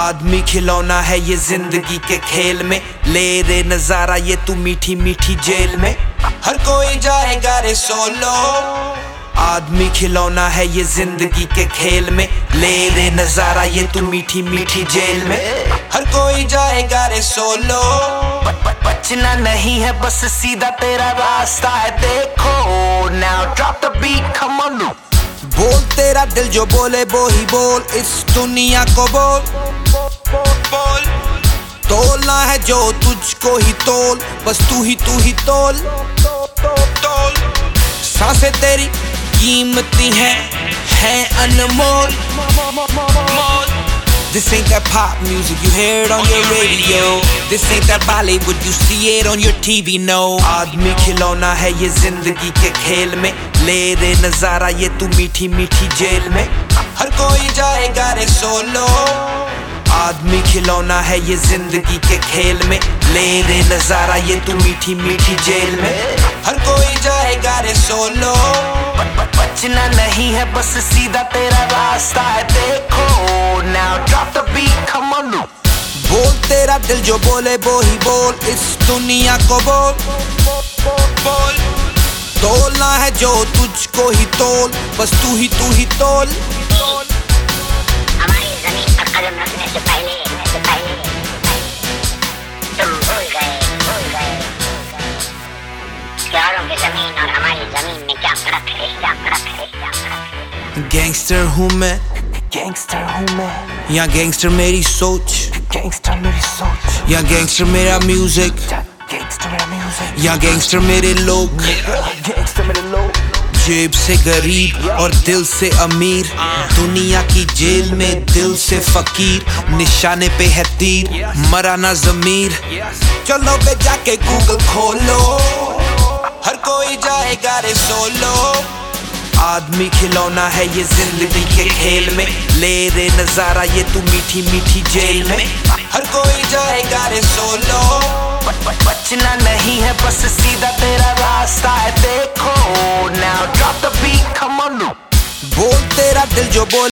आदमी खिलौना है ये जिंदगी के खेल में, ले रे नजारा ये तू मीठी मीठी जेल में। हर कोई जाएगा रे सोलो। आदमी खिलौना है ये जिंदगी के खेल में, ले रे नजारा ये तू मीठी मीठी जेल में। हर कोई जाएगा रे सोलो। बचना नहीं है बस सीधा तेरा रास्ता है, देखो now drop the beat come on। बोल तेरा दिल जो बोले वो ही बोल, इस दुनिया को बोल बोल। तोलना है जो तुझको ही तोल, बस तू ही तोल तोल। सांसें तेरी कीमती है अनमोल। This ain't that pop music you hear it on your radio. This ain't that Bollywood you see it on your TV, no. आदमी खिलौना है ये जिंदगी के खेल में, ले रे नजारा ये तू मीठी मीठी जेल में। हर कोई जाएगा रे सोलो। आदमी खिलौना है ये जिंदगी के खेल में, ले रे नजारा ये तू मीठी मीठी जेल में। हर कोई जाएगा रे सोलो। बचना नहीं है बस सीधा तेरा रास्ता है, देखो now drop the beat come on। बोल तेरा दिल जो बोले वो ही बोल, इस दुनिया को बोल। तोलना है जो तुझको ही तोल, बस तू ही तोल। हमारी जमीन पर कदम रखने से पहले तुम भूल गए प्यारों की जमीन और हमारी जमीन में क्या फर्क है। गैंगस्टर हूँ मैं, या गैंगस्टर मेरी सोच, या गैंगस्टर मेरा म्यूजिक, या गैंगस्टर मेरे लोग। जेब से गरीब और दिल से अमीर, दुनिया की जेल में दिल से फकीर। निशाने पे है तीर, मरा ना ज़मीर। चलो बे जाके गूगल खोलो, हर कोई जाएगा रे सोलो। आदमी खिलौना है ये जिंदगी के खेल में, ले रे नजारा ये तू मीठी मीठी जेल में। हर कोई जाएगा रे सोलो। बचना नहीं है बस सीधा तेरा रास्ता है, देखो now drop the beat come on। बोल तेरा दिल जो बोल